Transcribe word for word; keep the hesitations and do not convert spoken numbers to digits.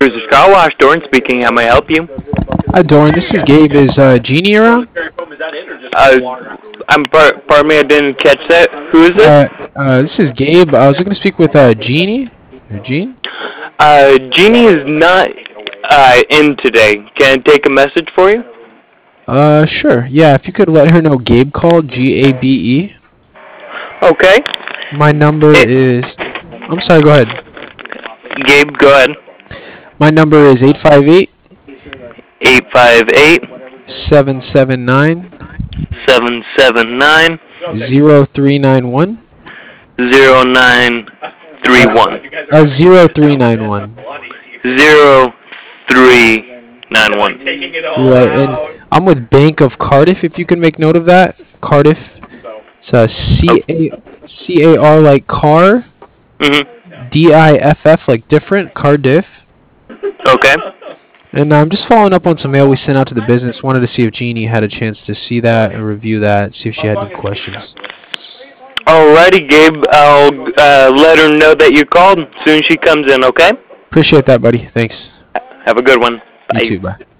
Cruiser's Car Wash, Doran speaking. How may I help you? Hi, Doran. This is Gabe. Is uh, Jeannie around? Uh, I'm par- pardon me, I didn't catch that. Who is this? Uh, uh, this is Gabe. I was looking to speak with uh, Jeannie. Or Jean? Uh, Jeannie is not uh, in today. Can I take a message for you? Uh, sure. Yeah, if you could let her know Gabe called, G A B E. Okay. My number It, is... I'm sorry, go ahead. Gabe, go ahead. My number is eight five eight, eight five eight, seven seven nine, seven seven nine, zero three nine one. zero nine three Uh, one. uh, zero three nine one. Zero three nine one. Right, and I'm with Bank of Cardiff, if you can make note of that. Cardiff. It's uh, Oh, C A C A R like car, mm-hmm. D I F F like different, Cardiff. Okay. And I'm just following up on some mail we sent out to the business. Wanted to see if Jeannie had a chance to see that and review that, see if she had any questions. Alrighty, Gabe. I'll uh, let her know that you called as soon as she comes in, okay? Appreciate that, buddy. Thanks. Have a good one. You Bye. too. Bye.